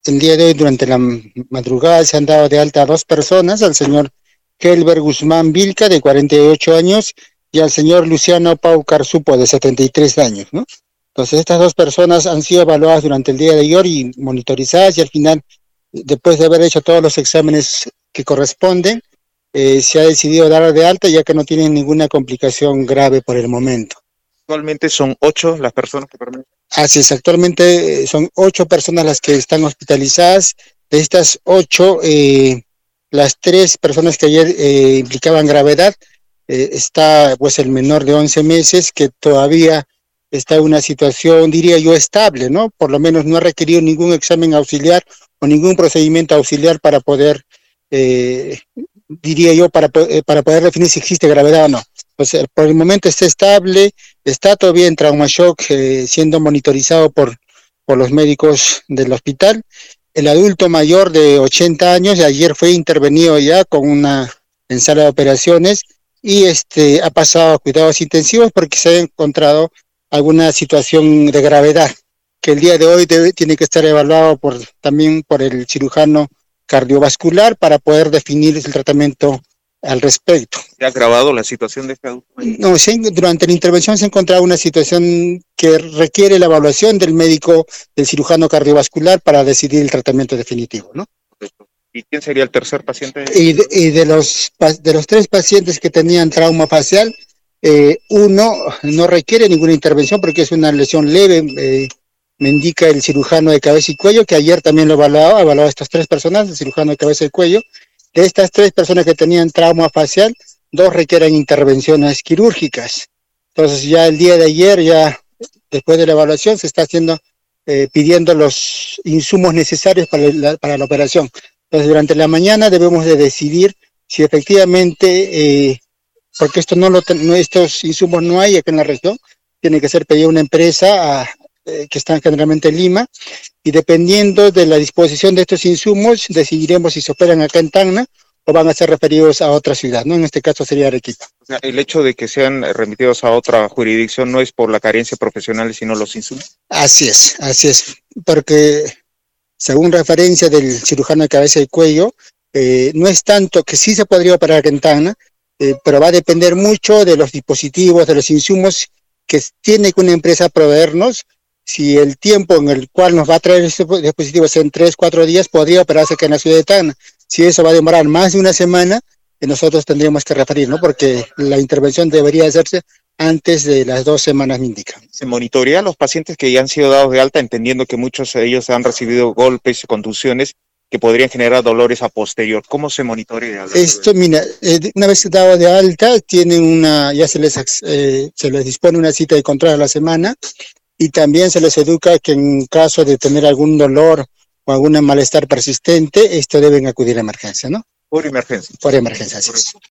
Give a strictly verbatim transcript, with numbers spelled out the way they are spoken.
el día de hoy, durante la madrugada, se han dado de alta a dos personas, al señor Kelber Guzmán Vilca, de cuarenta y ocho años, y al señor Luciano Pau Carsupo, de setenta y tres años, ¿no? Entonces, estas dos personas han sido evaluadas durante el día de ayer y monitorizadas, y al final, después de haber hecho todos los exámenes que corresponden, eh, se ha decidido dar de alta, ya que no tienen ninguna complicación grave por el momento. Actualmente son ocho las personas que permanecen. Así es, actualmente son ocho personas las que están hospitalizadas. De estas ocho, eh, las tres personas que ayer eh, implicaban gravedad, eh, está pues el menor de once meses, que todavía está en una situación, diría yo, estable, ¿no? Por lo menos no ha requerido ningún examen auxiliar o ningún procedimiento auxiliar para poder, eh, diría yo, para, eh, para poder definir si existe gravedad o no. Pues por el momento está estable, está todavía en trauma shock, eh, siendo monitorizado por, por los médicos del hospital. El adulto mayor de ochenta años ayer fue intervenido ya con una en sala de operaciones y este ha pasado a cuidados intensivos porque se ha encontrado alguna situación de gravedad, que el día de hoy debe, tiene que estar evaluado por, también por el cirujano cardiovascular para poder definir el tratamiento al respecto. ¿Se ha agravado la situación de este adulto? No, se, durante la intervención se ha encontrado una situación que requiere la evaluación del médico, del cirujano cardiovascular para decidir el tratamiento definitivo, ¿no? ¿Y quién sería el tercer paciente? Y de, y de los de los tres pacientes que tenían trauma facial, eh, uno no requiere ninguna intervención porque es una lesión leve, eh, me indica el cirujano de cabeza y cuello, que ayer también lo evaluaba, evaluaba a estas tres personas, el cirujano de cabeza y cuello. De estas tres personas que tenían trauma facial, dos requieren intervenciones quirúrgicas. Entonces ya el día de ayer, ya después de la evaluación, se está haciendo, eh, pidiendo los insumos necesarios para la, para la operación. Entonces durante la mañana debemos de decidir si efectivamente, eh, porque esto no lo, no, estos insumos no hay acá en la región, tiene que ser pedido a una empresa a, eh, que está generalmente en Lima, y dependiendo de la disposición de estos insumos, decidiremos si se operan acá en Tacna o van a ser referidos a otra ciudad, ¿no? En este caso sería Arequipa. O sea, el hecho de que sean remitidos a otra jurisdicción no es por la carencia profesional, sino los insumos. Así es, así es, porque según referencia del cirujano de cabeza y cuello, eh, no es tanto que sí se podría operar en Tacna, eh, pero va a depender mucho de los dispositivos, de los insumos que tiene que una empresa proveernos. Si el tiempo en el cual nos va a traer estos dispositivos en tres, cuatro días, podría operarse acá en la ciudad de Tacna. Si eso va a demorar más de una semana, eh, nosotros tendríamos que referir, ¿no? Porque la intervención debería hacerse antes de las dos semanas, me indican. ¿Se monitorea a los pacientes que ya han sido dados de alta, entendiendo que muchos de ellos han recibido golpes, contusiones que podrían generar dolores a posterior? ¿Cómo se monitorea? Esto, mira, eh, una vez dado de alta, tienen una, ya se les, eh, se les dispone una cita de control a la semana, y también se les educa que en caso de tener algún dolor o algún malestar persistente, esto deben acudir a emergencia, ¿no? Por emergencia. Por emergencia, así es.